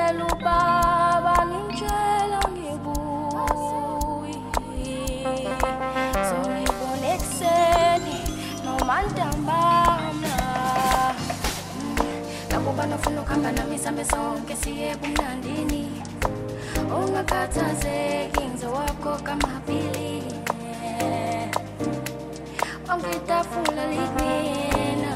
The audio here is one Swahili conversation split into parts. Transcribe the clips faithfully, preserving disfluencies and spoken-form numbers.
Ngicela ubaba ngitshela ngibuyi Songibone ekuseni noma ntambama Kabuba nofuna ukuhamba nami sihambe sonke siye ebumnandini Ungakhathazeki ngizowakho kamabili Wangitafula likumina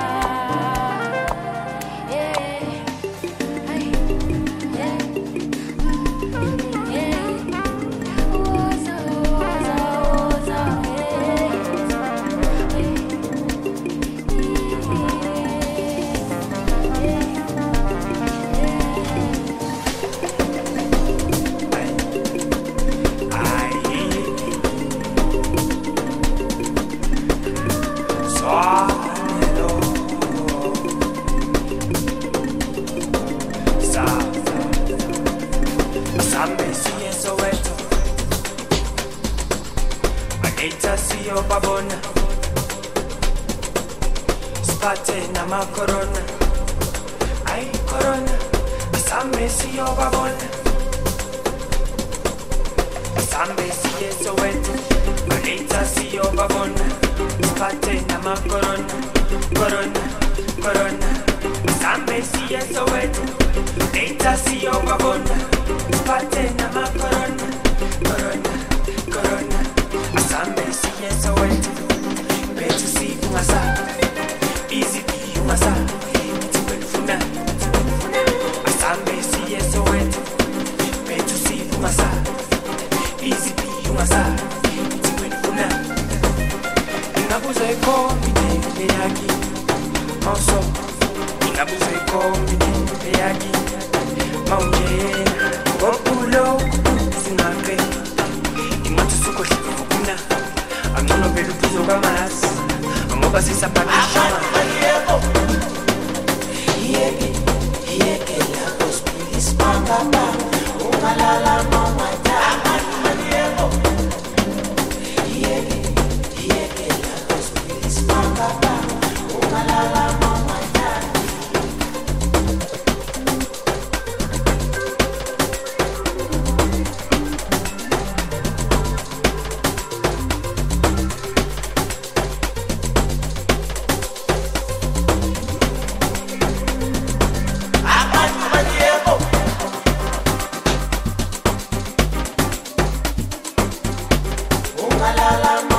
Siyo babona Spate na ma corona Ay corona Asambe siyo babona Asambe siye soweto Malita siyo babona Spate na ma corona Corona, corona Asambe siye soweto Malita siyo babona Spate na ma corona Corona, corona Asambe siye soweto Betu si ungasa Easy be ungasa Tipenfuna, tipenfuna Asambe siye soweto Betu si ungasa Easy be ungasa Tipenfuna Ingabuza eko mide yaki Mauso Ingabuza eko mide yaki Maunye Gopulo Singake Imatu suko shikufukuna Anono pelu piso kamas Ngoba sisapakisha Yeke, yeke la hospilis pangapa Umalala mamata Yeke, yeke la hospilis pangapa Umalala mamata La la la